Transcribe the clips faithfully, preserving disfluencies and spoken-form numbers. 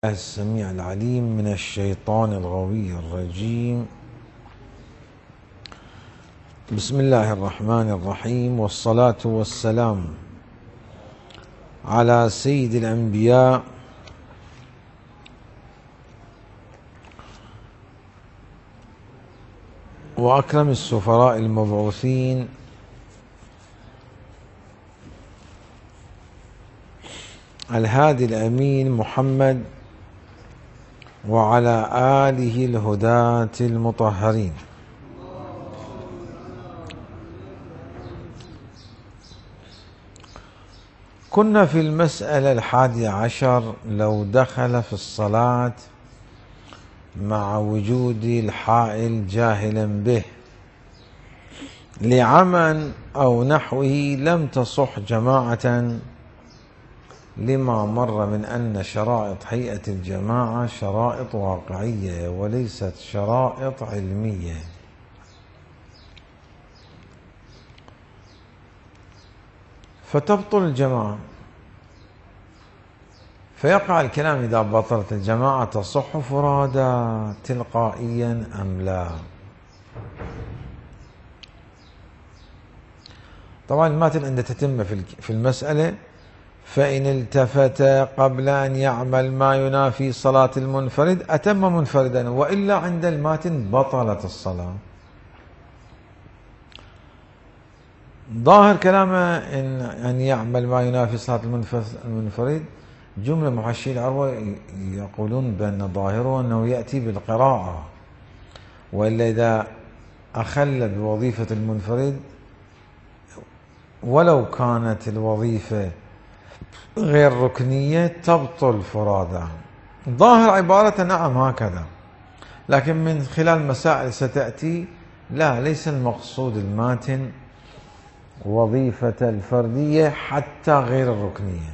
السميع العليم من الشيطان الغوي الرجيم. بسم الله الرحمن الرحيم، والصلاة والسلام على سيد الأنبياء وأكرم السفراء المبعوثين الهادي الأمين محمد وعلى آله الهداة المطهرين. كنا في المسألة الحادية عشر: لو دخل في الصلاة مع وجود الحائل جاهلا به لعمى أو نحوه لم تصح جماعة، لما مر من أن شرائط هيئة الجماعة شرائط واقعية وليست شرائط علمية، فتبطل الجماعة. فيقع الكلام: إذا بطلت الجماعة تصح فرادا تلقائيا أم لا؟ طبعا الماتن عند تتم في المسألة: فإن التفت قبل أن يعمل ما ينافي صلاة المنفرد أتم منفردا، وإلا عند الماتن بطلت الصلاة. ظاهر كلامه إن أن يعمل ما ينافي صلاة المنفرد جملة محشي العروة يقولون بأن ظاهره أنه يأتي بالقراءة، وإلا إذا أخل بوظيفة المنفرد ولو كانت الوظيفة غير ركنية تبطل فرادا. ظاهر عبارة نعم هكذا، لكن من خلال مسائل ستأتي لا، ليس المقصود الماتن وظيفة الفردية حتى غير الركنية،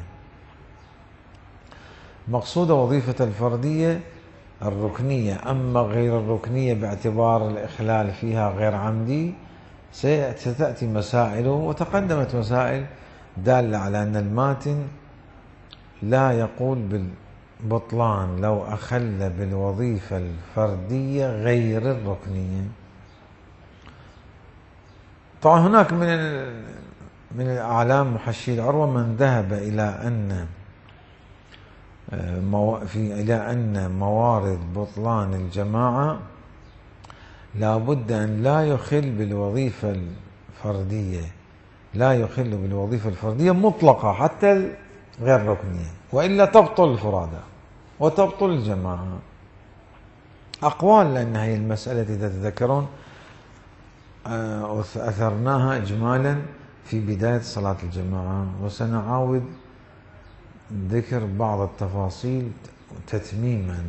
مقصود وظيفة الفردية الركنية، أما غير الركنية باعتبار الإخلال فيها غير عمدي ستأتي مسائله، وتقدمت مسائل دالة على أن الماتن لا يقول بالبطلان لو أخل بالوظيفة الفردية غير الركنية. طبعا هناك من من الأعلام محشي العروة من ذهب إلى أن في إلى أن موارد بطلان الجماعة لابد أن لا يخل بالوظيفة الفردية، لا يخل بالوظيفة الفردية مطلقة حتى غير ركنية، وإلا تبطل الفرادى وتبطل الجماعة. أقوال، لأن هي المسألة إذا تذكرون أثرناها إجمالا في بداية صلاة الجماعة، وسنعاود ذكر بعض التفاصيل تتميما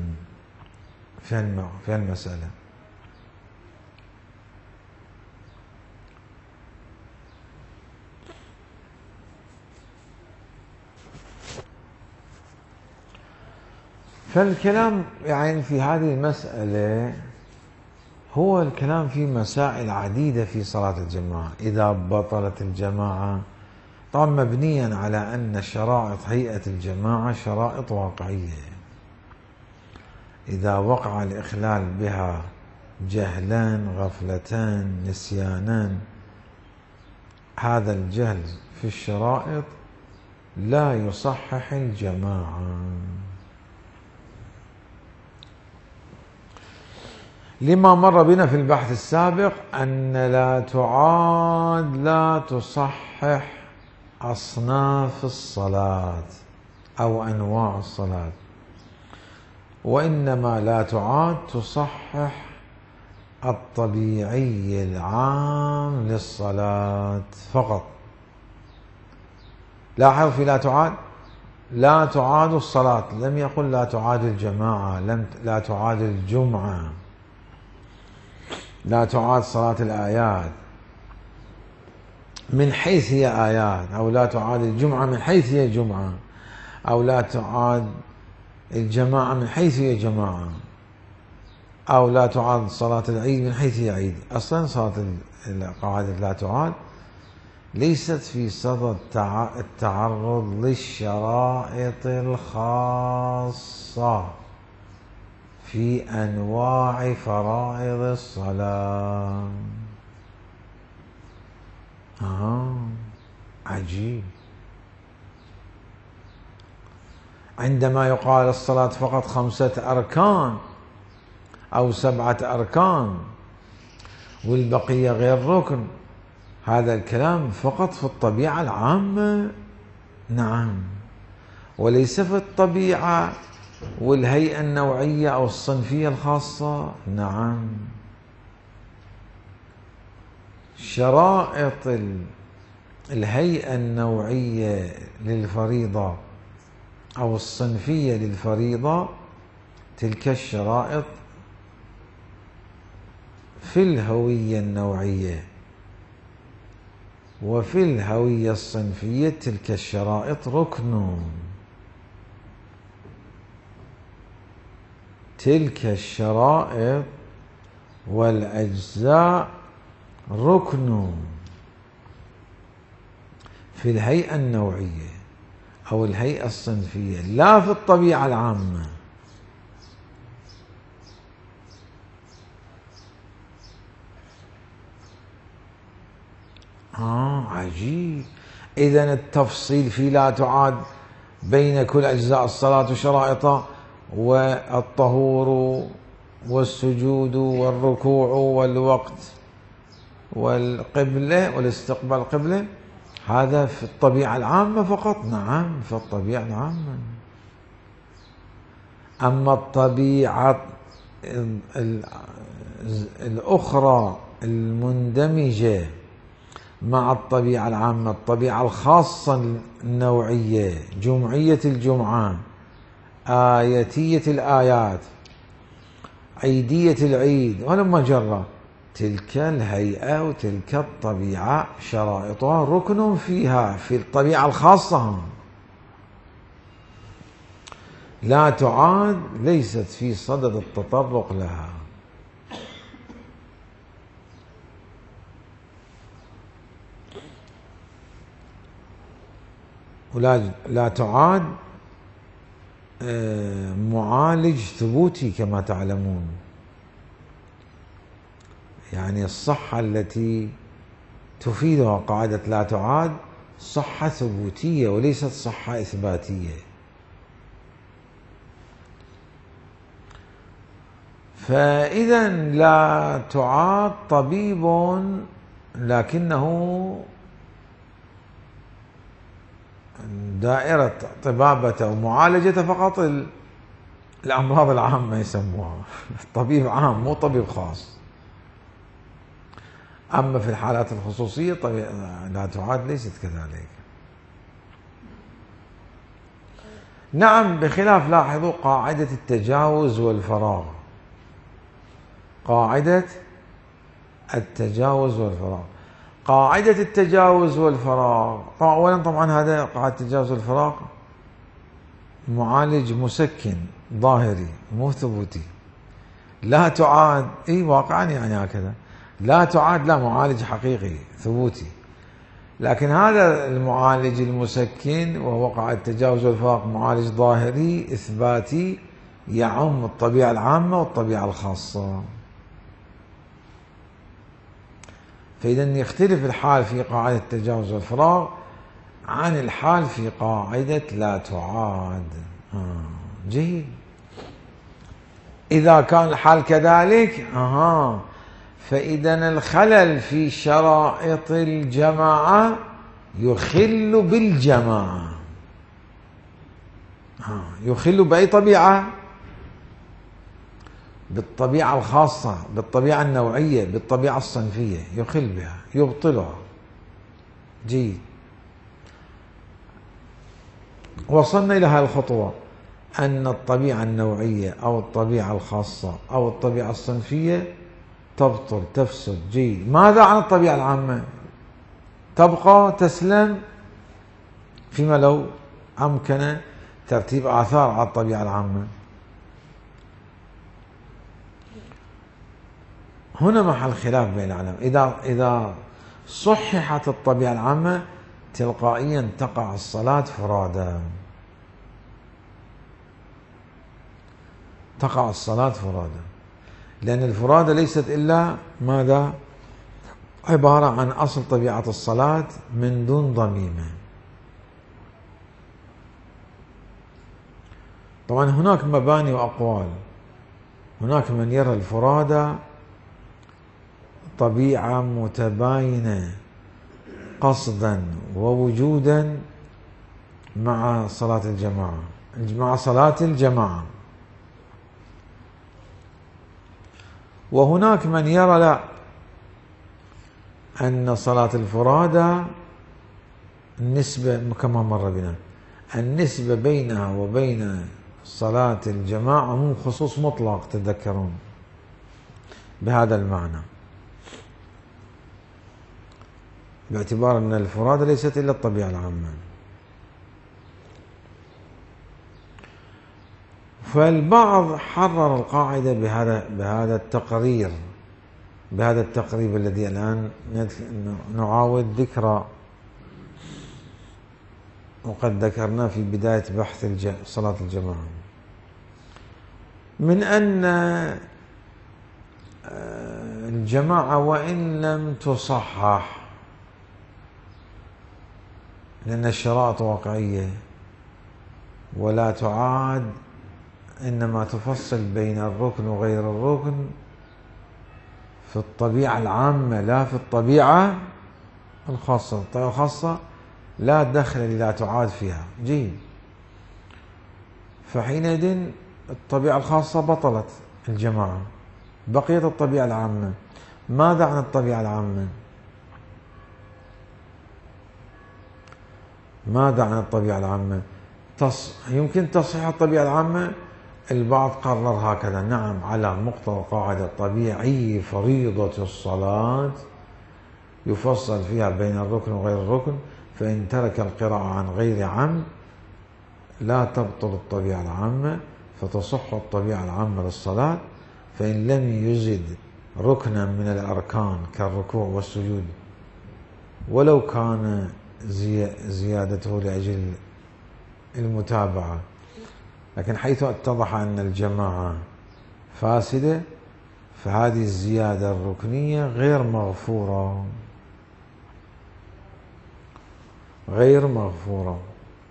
في المسألة. فالكلام يعني في هذه المسألة هو الكلام في مسائل عديدة في صلاة الجماعة. إذا بطلت الجماعة طبعا مبنيا على أن شرائط هيئة الجماعة شرائط واقعية، إذا وقع الإخلال بها جهلان غفلتان نسيانان، هذا الجهل في الشرائط لا يصحح الجماعة. لما مر بنا في البحث السابق أن لا تعاد لا تصحح أصناف الصلاة أو أنواع الصلاة، وإنما لا تعاد تصحح الطبيعي العام للصلاة فقط. لاحظوا في لا تعاد، لا تعاد الصلاة، لم يقل لا تعاد الجماعة، لم لا تعاد الجمعة، لا تعاد صلاة الآيات من حيث هي آيات، أو لا تعاد الجمعة من حيث هي جمعة، أو لا تعاد الجماعة من حيث هي جماعة، أو لا تعاد صلاة العيد من حيث هي عيد. أصلا صلاة القاعدة لا تعاد ليست في صدد التعرض للشرائط الخاصة في أنواع فرائض الصلاة. آه عجيب. عندما يقال الصلاة فقط خمسة أركان أو سبعة أركان والبقية غير ركن، هذا الكلام فقط في الطبيعة العامة، نعم، وليس في الطبيعة والهيئة النوعية أو الصنفية الخاصة، نعم. شرائط الهيئة النوعية للفريضة أو الصنفية للفريضة، تلك الشرائط في الهوية النوعية، وفي الهوية الصنفية تلك الشرائط ركن. تلك الشرائط والأجزاء ركن في الهيئة النوعية أو الهيئة الصنفية، لا في الطبيعة العامة. آه عجيب. إذن التفصيل في لا تعاد بين كل أجزاء الصلاة وشرائطها، والطهور والسجود والركوع والوقت والقبلة والاستقبال القبلة، هذا في الطبيعة العامة فقط، نعم في الطبيعة العامة. أما الطبيعة الأخرى المندمجة مع الطبيعة العامة، الطبيعة الخاصة النوعية، جمعية الجمعة، آيتية الآيات، عيدية العيد، ولما جرى تلك الهيئة وتلك الطبيعة شرائطها ركن فيها في الطبيعة الخاصة، لا تعاد، ليست في صدد التطرق لها. ولا لا تعاد معالج ثبوتي كما تعلمون، يعني الصحة التي تفيدها قاعدة لا تعاد صحة ثبوتية وليست صحة إثباتية. فإذا لا تعاد طبيب لكنه دائرة طبابته ومعالجته فقط الأمراض العامة يسموها، طبيب عام مو طبيب خاص. أما في الحالات الخصوصية لا تعاد ليست كذلك. نعم، بخلاف لاحظوا قاعدة التجاوز والفراغ، قاعدة التجاوز والفراغ قاعدة التجاوز والفراغ أولا طبعا هذا قاعدة التجاوز والفراغ معالج مسكن ظاهري مو ثبوتي، لا تعاد اي واقعا يعني هكذا، لا تعاد لا معالج حقيقي ثبوتي. لكن هذا المعالج المسكن وهو قاعدة التجاوز والفراغ معالج ظاهري إثباتي يعم الطبيعة العامة والطبيعة الخاصة. فإذا يختلف الحال في قاعدة التجاوز والفراغ عن الحال في قاعدة لا تعاد. آه جيد. إذا كان الحال كذلك أها فإذا الخلل في شرائط الجماعة يخل بالجماعة. آه يخل بأي طبيعة؟ بالطبيعة الخاصة، بالطبيعة النوعية، بالطبيعة الصنفية، يخل بها يبطلها. جيد. وصلنا إلى هذه الخطوة أن الطبيعة النوعية أو الطبيعة الخاصة أو الطبيعة الصنفية تبطل تفسد. جيد. ماذا عن الطبيعة العامة؟ تبقى تسلم فيما لو أمكن ترتيب آثار على الطبيعة العامة. هنا محل خلاف بين العلماء. إذا إذا صححت الطبيعة العامة تلقائيا تقع الصلاة فرادا، تقع الصلاة فرادا، لأن الفرادة ليست إلا ماذا؟ عبارة عن أصل طبيعة الصلاة من دون ضميمة. طبعا هناك مباني وأقوال، هناك من يرى الفرادة طبيعة متباينة قصدا ووجودا مع صلاة الجماعة، مع صلاة الجماعة. وهناك من يرى لا، أن صلاة الفرادى النسبة كما مر بنا، النسبة بينها وبين صلاة الجماعة مو خصوص مطلق، تتذكرون بهذا المعنى، باعتبار أن الفرادى ليست إلا الطبيعة العامة. فالبعض حرر القاعدة بهذا بهذا التقرير، بهذا التقريب الذي الآن نعاود ذكره، وقد ذكرناه في بداية بحث صلاة الجماعة، من أن الجماعة وإن لم تصحح، لأن الشرائط واقعية ولا تعاد، إنما تفصل بين الركن وغير الركن في الطبيعة العامة لا في الطبيعة الخاصة. الطبيعة الخاصة لا دخل لا تعاد فيها، جيد. فحينئذ الطبيعة الخاصة بطلت الجماعة، بقيت الطبيعة العامة. ماذا عن الطبيعة العامة؟ ماذا عن الطبيعة العامة؟ تص... يمكن تصحيح الطبيعة العامة. البعض قرر هكذا، نعم، على مقتضى القاعدة طبيعي فريضة الصلاة يفصل فيها بين الركن وغير الركن، فإن ترك القراءة عن غير عمد لا تبطل الطبيعة العامة، فتصح الطبيعة العامة للصلاة. فإن لم يزد ركنا من الأركان كالركوع والسجود، ولو كان زي زيادته لأجل المتابعة، لكن حيث اتضح أن الجماعة فاسدة فهذه الزيادة الركنية غير مغفورة، غير مغفورة،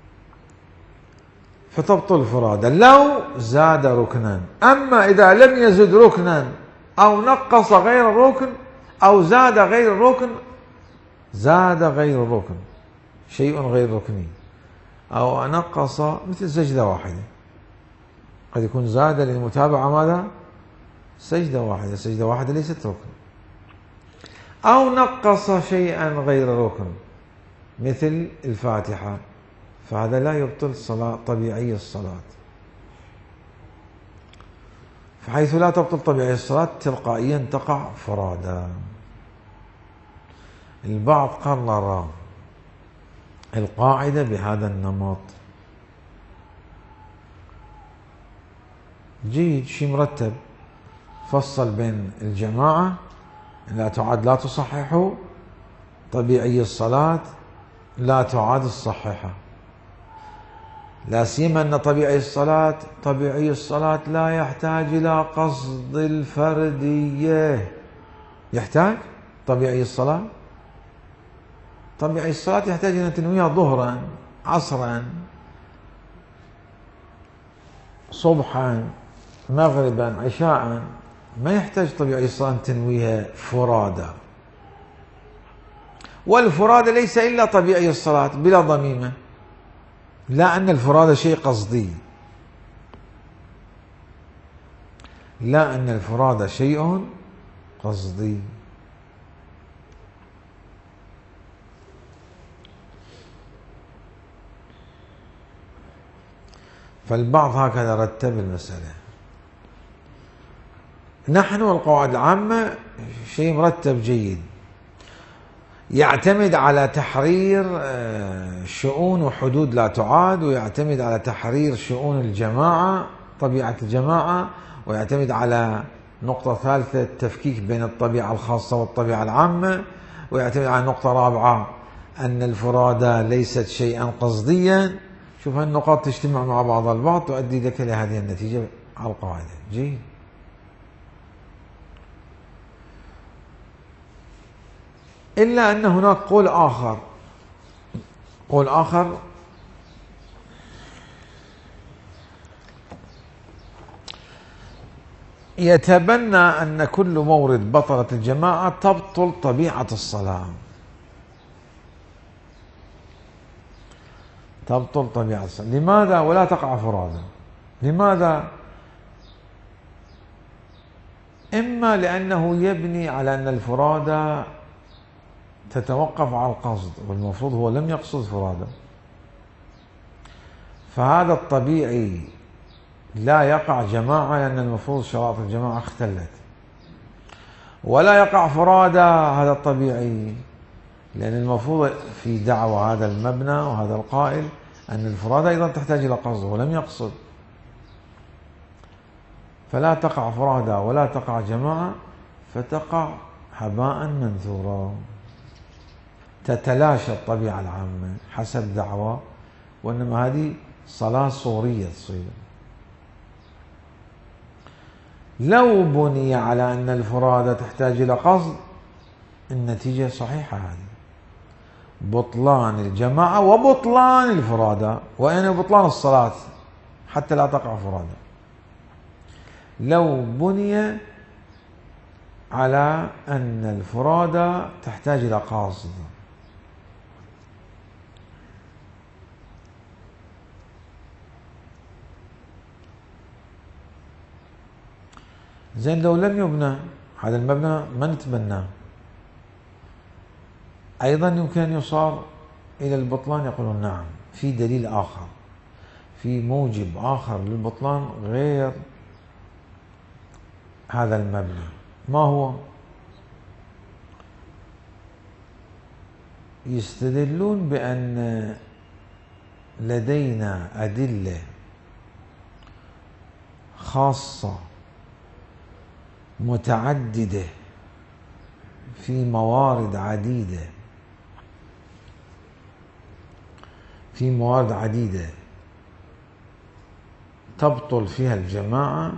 فتبطل فرادى لو زاد ركنا. أما إذا لم يزد ركنا أو نقص غير الركن أو زاد غير الركن، زاد غير الركن شيء غير ركني، أو نقص مثل سجدة واحدة، قد يكون زاد للمتابعة ماذا؟ سجدة واحدة، سجدة واحدة ليست ركن، أو نقص شيئا غير ركن مثل الفاتحة، فهذا لا يبطل صلاة طبيعي الصلاة. فحيث لا تبطل طبيعي الصلاة تلقائيا تقع فرادا. البعض قرر القاعدة بهذا النمط، جيد، شيء مرتب، فصل بين الجماعة لا تعاد لا تصححوا، طبيعي الصلاة لا تعاد الصحيحة، لا سيما أن طبيعي الصلاة طبيعي الصلاة لا يحتاج إلى قصد الفردية. يحتاج طبيعي الصلاة؟ طبيعي الصلاة يحتاج أن تنويها ظهرا، عصرا، صبحا، مغربا، عشاء، ما يحتاج طبيعي الصلاة أن تنويها فرادى. والفرادى ليس إلا طبيعي الصلاة بلا ضميمة، لا أن الفرادى شيء قصدي، لا أن الفرادى شيء قصدي. فالبعض هكذا رتب المسألة. نحن والقواعد العامة شيء مرتب جيد، يعتمد على تحرير شؤون وحدود لا تعاد، ويعتمد على تحرير شؤون الجماعة، طبيعة الجماعة، ويعتمد على نقطة ثالثة التفكيك بين الطبيعة الخاصة والطبيعة العامة، ويعتمد على نقطة رابعة أن الفرادى ليست شيئا قصديا. شوف هالنقاط تجتمع مع بعضها البعض تؤدي لك لهذه النتيجة على القاعدة. جيد. إلا أن هناك قول آخر، قول آخر يتبنى أن كل مورد بطلت الجماعة تبطل طبيعة الصلاة، تبطل طبيعة الصلاة. لماذا؟ ولا تقع فرادا. لماذا؟ إما لأنه يبني على أن الفرادى تتوقف على القصد، والمفروض هو لم يقصد فرادا، فهذا الطبيعي لا يقع جماعة لأن المفروض شرائط الجماعة اختلت، ولا يقع فرادا هذا الطبيعي لأن المفروض في دعوة هذا المبنى وهذا القائل أن الفرادى أيضا تحتاج إلى قصد ولم يقصد، فلا تقع فرادا ولا تقع جماعة، فتقع هباء منثورا، تتلاشى الطبيعة العامة حسب دعوة، وإنما هذه صلاة صورية تصير. لو بني على أن الفرادى تحتاج إلى قصد النتيجة صحيحة، هذه بطلان الجماعة وبطلان الفرادى، وأين بطلان الصلاة حتى لا تقع فرادى. لو بني على أن الفرادى تحتاج إلى قاصد، زين لو لم يبنى هذا المبنى ما نتبناه، أيضا يمكن أن يصار إلى البطلان. يقولون نعم، في دليل آخر، في موجب آخر للبطلان غير هذا المبنى. ما هو؟ يستدلون بأن لدينا أدلة خاصة متعددة في موارد عديدة، في موارد عديدة تبطل فيها الجماعة.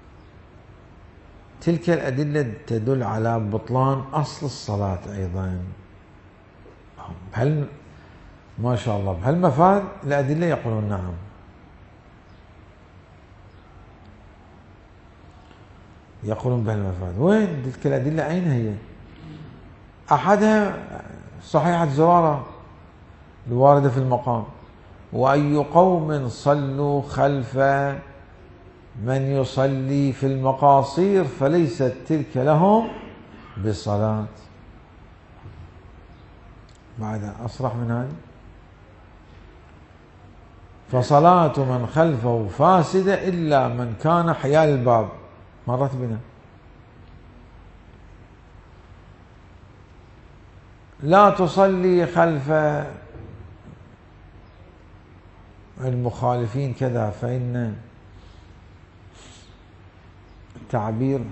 تلك الأدلة تدل على بطلان أصل الصلاة أيضا. هل ما شاء الله بهالمفاد الأدلة؟ يقولون نعم. يقولون بهالمفاد. وين تلك الأدلة؟ أين هي؟ أحدها صحيحة زرارة الواردة في المقام: وأي قوم صلوا خلف من يصلي في المقاصير فليست تلك لهم بصلاة. بعد أصرح من هذا: فصلاة من خلفه فاسدة إلا من كان حيال الباب. مرت بنا. لا تصلي خلف المخالفين كذا، فإن التعبير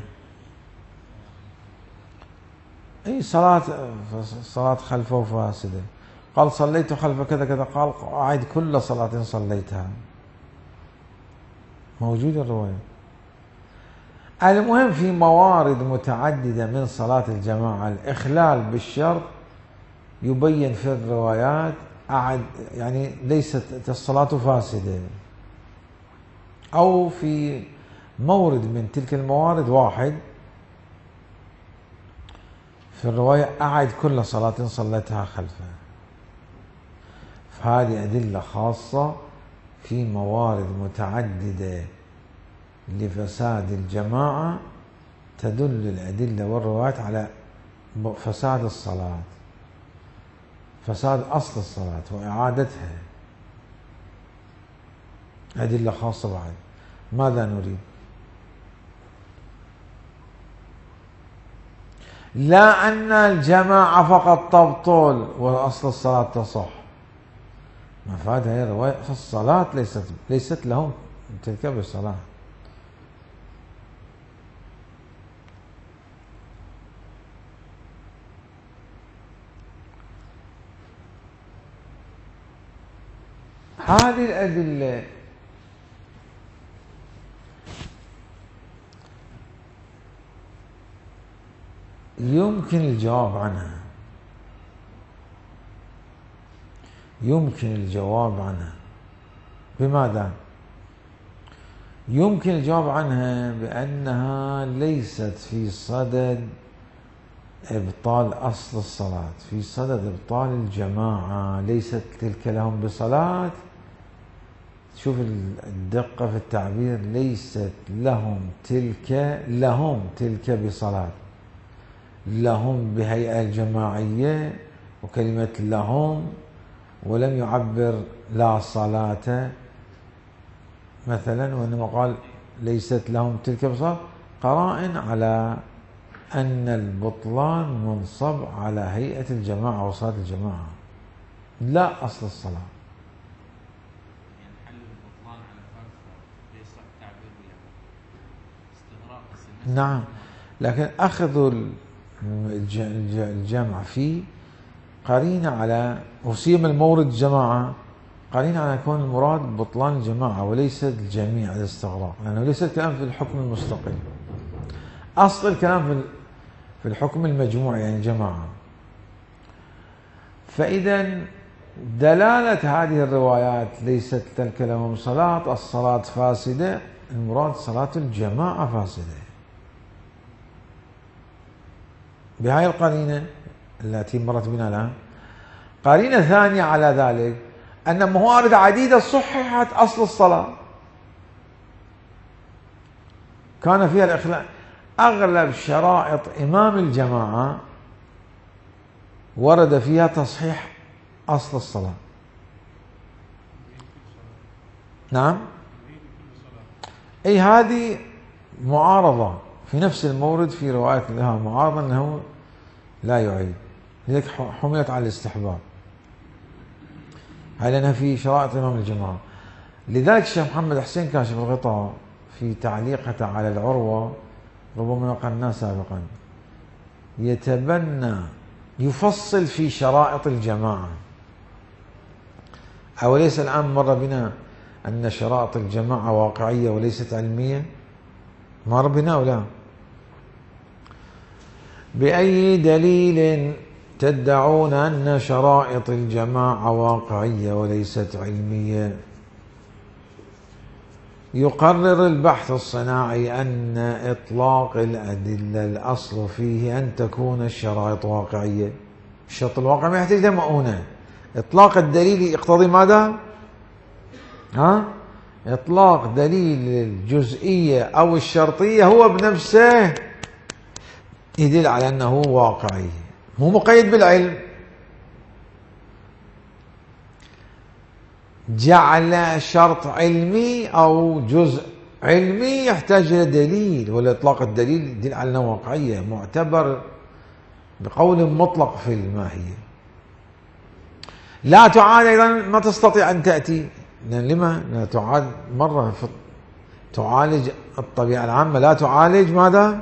أي صلاة صلاة خلفه فاسدة. قال صليت خلف كذا كذا، قال أعد كل صلاة صليتها. موجودة الرواية. المهم في موارد متعددة من صلاة الجماعة الإخلال بالشرط يبين في الروايات أعد، يعني ليست الصلاة فاسدة، أو في مورد من تلك الموارد واحد في الرواية أعد كل صلاة صليتها خلفها. فهذه أدلة خاصة في موارد متعددة لفساد الجماعة، تدل الأدلة والروايات على فساد الصلاة، فساد أصل الصلاة وإعادتها. أدلة خاصة. بعد ماذا نريد؟ لا أن الجماعة فقط تبطل وأصل الصلاة تصح. مفاد هذه الرواية فالصلاة ليست ليست لهم تلك بالصلاة. هذه الأدلة يمكن الجواب عنها، يمكن الجواب عنها. بماذا؟ يمكن الجواب عنها بأنها ليست في صدد إبطال أصل الصلاة، في صدد إبطال الجماعة. ليست تلك لهم بصلاة. شوف الدقة في التعبير، ليست لهم تلك لهم تلك بصلاة. لهم بهيئة الجماعية وكلمة لهم، ولم يعبر لا صلاة مثلا، وإنما قال ليست لهم تلك بصلاة، قرائن على أن البطلان منصب على هيئة الجماعة وصلاة الجماعة لا أصل الصلاة. يعني حل البطلان على فرق ليس تعبير استغراق. نعم، لكن أخذ الجمع فيه قرينة على وسيما المورد الجماعة، قرينة على كون المراد بطلان الجماعة وليس الجميع الاستغراق، لأنه ليس الكلام في الحكم المستقل. أصل الكلام في في الحكم المجموع يعني الجماعة. فإذا دلالة هذه الروايات ليست تلك لهم صلاة، الصلاة فاسدة، المراد صلاة الجماعة فاسدة بهاي القرينة التي مرت بنا الآن. قرينة ثانية على ذلك أن موارد عديدة صححت أصل الصلاة كان فيها الإخلاء. أغلب شرائط إمام الجماعة ورد فيها تصحيح أصل الصلاة. نعم، أي هذه معارضة في نفس المورد، في رواية لها معارضة أنه لا يعيد، لذلك حملت على الاستحباب، هاي لأنها في شرائط إمام الجماعة. لذلك الشيخ محمد حسين كاشف الغطاء في تعليقه على العروة، ربما نقلناه سابقا، يتبنى يفصل في شرائط الجماعة. أوليس الآن مر بنا أن شرائط الجماعة واقعية وليست علمية؟ مر بنا ولا؟ بأي دليل تدعون أن شرائط الجماعة واقعية وليست علمية؟ يقرر البحث الصناعي أن إطلاق الأدلة الأصل فيه أن تكون الشرائط واقعية. الشرط الواقع ما يحتاج مؤونة. إطلاق الدليل يقتضي ماذا؟ ها؟ إطلاق دليل الجزئية أو الشرطية هو بنفسه يدل على أنه واقعي، مو مقيد بالعلم. جعل شرط علمي أو جزء علمي يحتاج إلى دليل، ولا إطلاق الدليل يدل على أنه واقعية، معتبر بقول مطلق في الماهية. لا تعاد أيضا، ما تستطيع أن تأتي، لما لا تعاد مرة في تعالج الطبيعة العامة، لا تعالج ماذا؟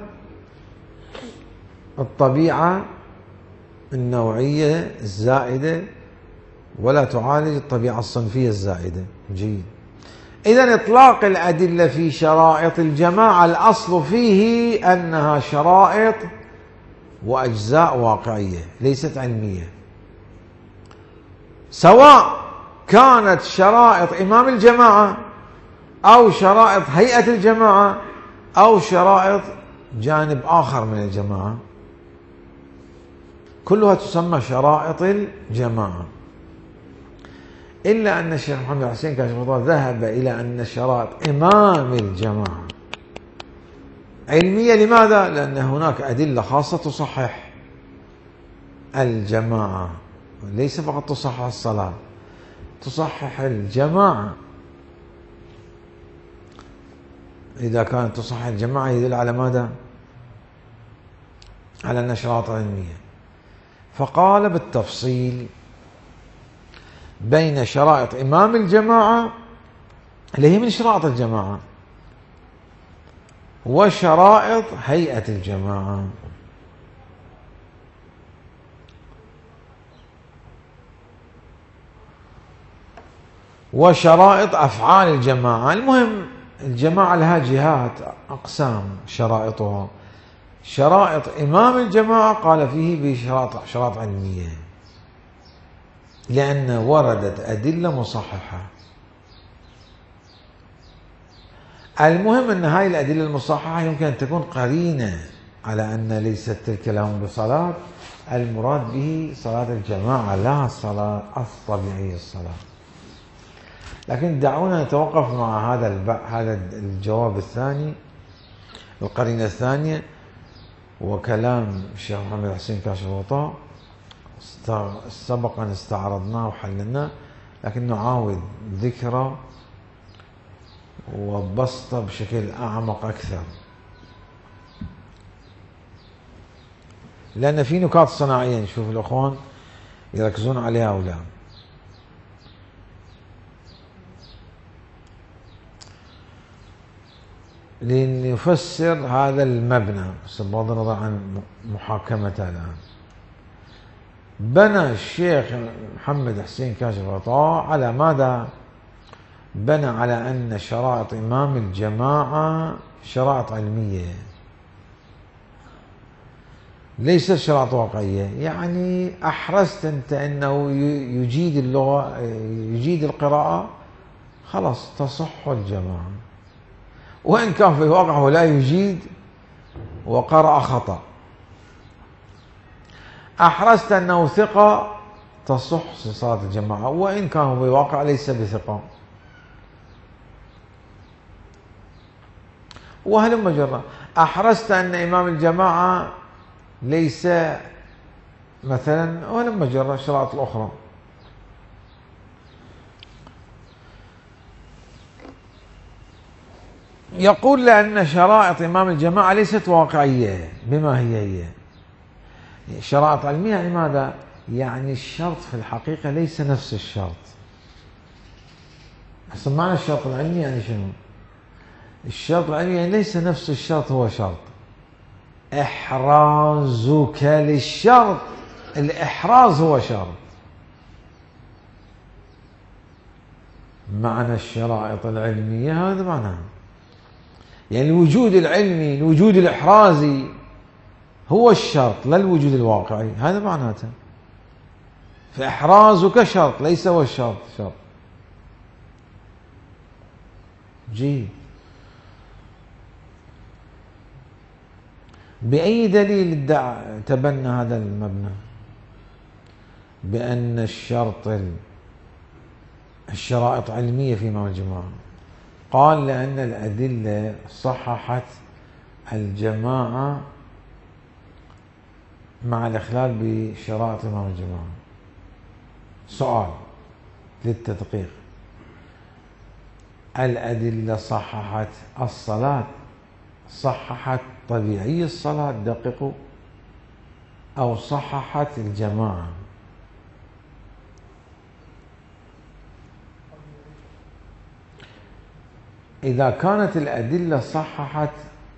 الطبيعة النوعية الزائدة، ولا تعالج الطبيعة الصنفية الزائدة. جيد. إذن إطلاق الأدلة في شرائط الجماعة الأصل فيه أنها شرائط وأجزاء واقعية ليست علمية، سواء كانت شرائط إمام الجماعة أو شرائط هيئة الجماعة أو شرائط جانب آخر من الجماعة، كلها تسمى شرائط الجماعة. إلا أن الشيخ محمد حسين كاشف الغطاء ذهب إلى أن شرائط إمام الجماعة علمية. لماذا؟ لأن هناك أدلة خاصة تصحح الجماعة، ليس فقط تصحح الصلاة، تصحح الجماعة. إذا كانت تصحح الجماعة يدل على ماذا؟ على أن شرائط علمية. فقال بالتفصيل بين شرائط إمام الجماعة اللي هي من شرائط الجماعة وشرائط هيئة الجماعة. وشرائط أفعال الجماعة. المهم الجماعة لها جهات أقسام شرائطها. شرائط إمام الجماعة قال فيه بشرائط شرائط علمية، لأن وردت أدلة مصححة. المهم أن هاي الأدلة المصححة يمكن أن تكون قرينة على أن ليست تلك لهم بصلاة، المراد به صلاة الجماعة لا الصلاة الطبيعية الصلاة. لكن دعونا نتوقف مع هذا هذا الجواب الثاني، القرينة الثانية، وكلام الشيخ محمد حسين كاشف الغطاء سبقا استعرضناه وحللناه، لكن نعاود ذكره وبسطه بشكل أعمق أكثر، لأن في نكات صناعية نشوف الأخوان يركزون عليها أو لا. لنفسر هذا المبنى بغض النظر عن محاكمته الآن. بنى الشيخ محمد حسين كاشف الغطاء على ماذا؟ بنى على أن شرائط إمام الجماعة شرائط علمية ليست شرائط واقعية. يعني أحرزت أنت أنه يجيد اللغة يجيد القراءة، خلاص تصح الجماعة، وإن كان في الواقع هو لا يجيد وقرأ خطأ. أحرزت أنه ثقة، تصح صلاة الجماعة، وإن كان في الواقع ليس بثقة. وهلم جرا. أحرزت أن إمام الجماعة ليس مثلا، وهلم جرا الشرائط الأخرى. يقول لأن شرائط إمام الجماعة ليست واقعية. بما هي هي شرائط علمية. يعني ماذا؟ يعني الشرط في الحقيقة ليس نفس الشرط. أصلا معنى الشرط العلمي يعني شنو؟ الشرط العلمي يعني ليس نفس الشرط هو شرط. إحرازك للشرط، الإحراز هو شرط. معنى الشرائط العلمية هذا معناه، يعني الوجود العلمي الوجود الإحرازي هو الشرط لا الوجود الواقعي، هذا معناته. فإحرازك شرط ليس هو الشرط شرط. جيد. بأي دليل ادعى تبنى هذا المبنى بأن الشرط الشرائط علمية في إمام الجماعة؟ قال لأن الأدلة صححت الجماعة مع الإخلال بشرائط إمام الجماعة. سؤال للتدقيق: الأدلة صححت الصلاة، صححت طبيعي الصلاة، دققوا، أو صححت الجماعة؟ إذا كانت الأدلة صححت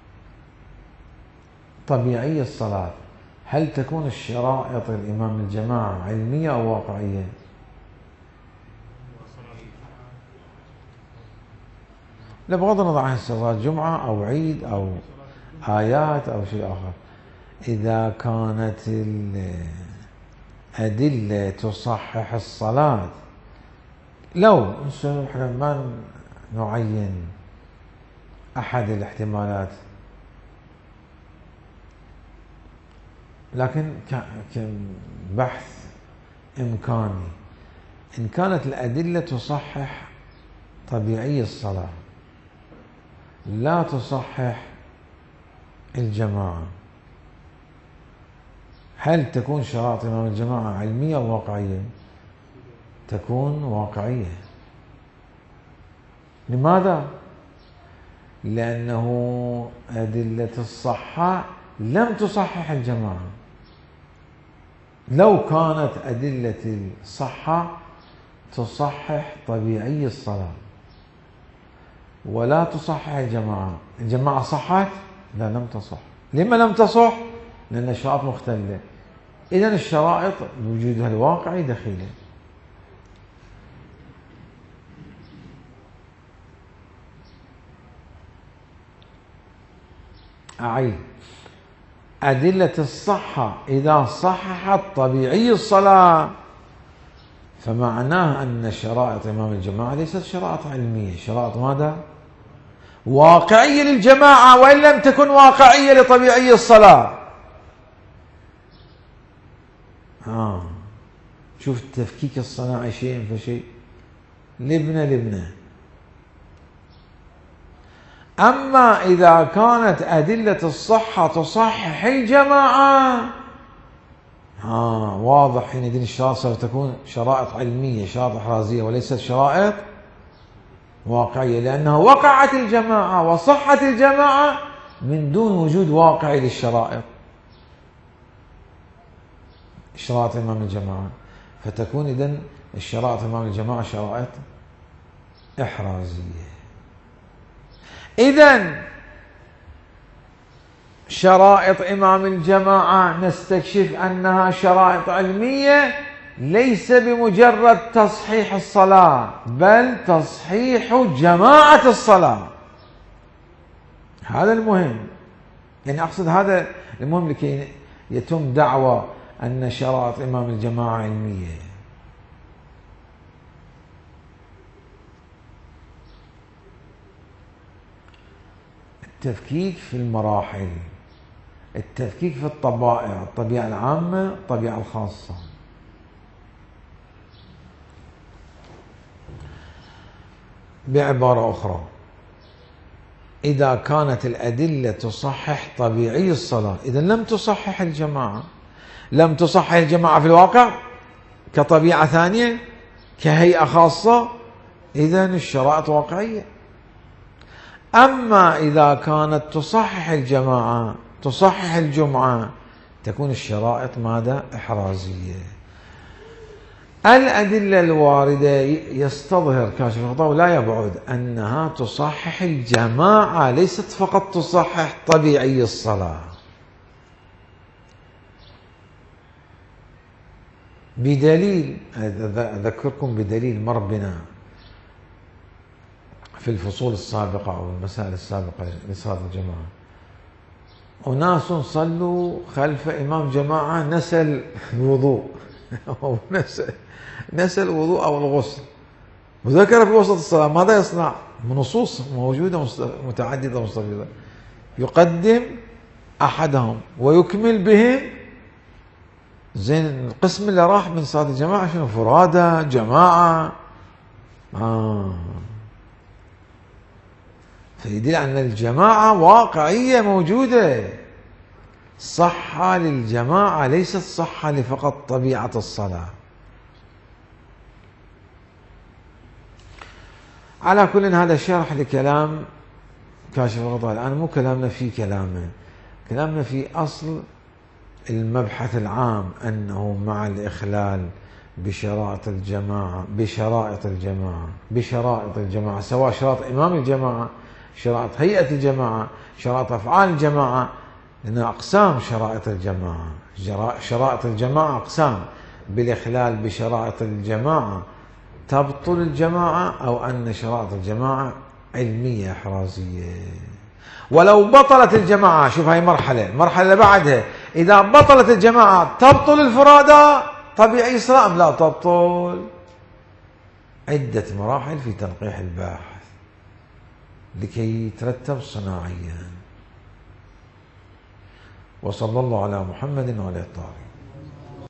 طبيعي الصلاة، هل تكون الشرائط الإمام الجماعة علمية أو واقعية؟ لا، بغض النظر عن صلاة جمعة أو عيد أو آيات أو شيء آخر. إذا كانت الأدلة تصحح الصلاة، لو نحن ما نعين أحد الاحتمالات، لكن كبحث إمكاني، إن كانت الأدلة تصحح طبيعي الصلاة لا تصحح الجماعة، هل تكون شرائط إمام الجماعة علمية أو واقعية؟ تكون واقعية. لماذا؟ لأنه أدلة الصحة لم تصحح الجماعة. لو كانت أدلة الصحة تصحح طبيعي الصلاة ولا تصحح الجماعة، الجماعة صحت؟ لا، لم تصح. لما لم تصح؟ لأن الشرائط مختلفة. إذن الشرائط بوجودها الواقعي دخيلة. أعيد. أدلة الصحة إذا صححت طبيعي الصلاة فمعناه أن شرائط إمام الجماعة ليست شرائط علمية، شرائط ماذا؟ واقعية للجماعة، وإن لم تكن واقعية لطبيعي الصلاة. آه. شوف التفكيك الصناعي شيء فشيء، لبنة لبنة. أما إذا كانت أدلة الصحة تصحح الجماعة آه واضح حينئذ الشرائط ستكون شرائط علمية، شرائط إحرازية، وليست شرائط واقعية، لأنها وقعت الجماعة وصحت الجماعة من دون وجود واقعي للشرائط، شرائط إمام الجماعة. فتكون إذن الشرائط إمام الجماعة شرائط إحرازية. إذن شرائط إمام الجماعة نستكشف أنها شرائط علمية، ليس بمجرد تصحيح الصلاة بل تصحيح جماعة الصلاة. هذا المهم، يعني أقصد هذا المهم لكي يتم دعوى أن شرائط إمام الجماعة علمية. التفكيك في المراحل، التفكيك في الطبائع، الطبيعة العامة، الطبيعة الخاصة. بعبارة أخرى، إذا كانت الأدلة تصحح طبيعي الصلاة، إذا لم تصحح الجماعة، لم تصحح الجماعة في الواقع كطبيعة ثانية كهيئة خاصة، إذا الشرائط واقعية. أما إذا كانت تصحح الجماعة، تصحح الجمعة، تكون الشرائط ماذا؟ إحرازية. الأدلة الواردة يستظهر كاشف الغطاء ولا يبعد أنها تصحح الجماعة، ليست فقط تصحح طبيعي الصلاة. بدليل، أذكركم بدليل مر بنا في الفصول السابقة أو المسائل السابقة لصلاة الجماعة. أناس صلوا خلف إمام جماعة نسى الوضوء أو نسى نسى الوضوء أو الغسل، وذكر في وسط الصلاة، ماذا يصنع؟ نصوص موجودة متعددة مستفيضة، يقدم أحدهم ويكمل بهم. زين القسم اللي راح من صلاة الجماعة شنو؟ فرادى، جماعة. آه. فيدل أن الجماعة واقعية موجودة، صحة للجماعة ليست صحة لفقط طبيعة الصلاة. على كل هذا شرح لكلام كاشف الغطاء. الآن مو كلامنا في كلامه، كلامنا في أصل المبحث العام، أنه مع الإخلال بشرائط الجماعة بشرائط الجماعة بشرائط الجماعة سواء شرائط إمام الجماعة، شرائط هيئة الجماعة، شرائط أفعال الجماعة، لأن أقسام شرائط الجماعة، شرائط الجماعة أقسام، بالإخلال بشرائط الجماعة تبطل الجماعة، أو أن شرائط الجماعة علمية إحرازية. ولو بطلت الجماعة، شوف هاي مرحلة، المرحلة اللي بعدها إذا بطلت الجماعة تبطل الفرادى طبيعي الصلاة أم لا تبطل؟ عدة مراحل في تنقيح الباحث لكي يترتب صناعيا. وصلى الله على محمد وعلى الطاهرين.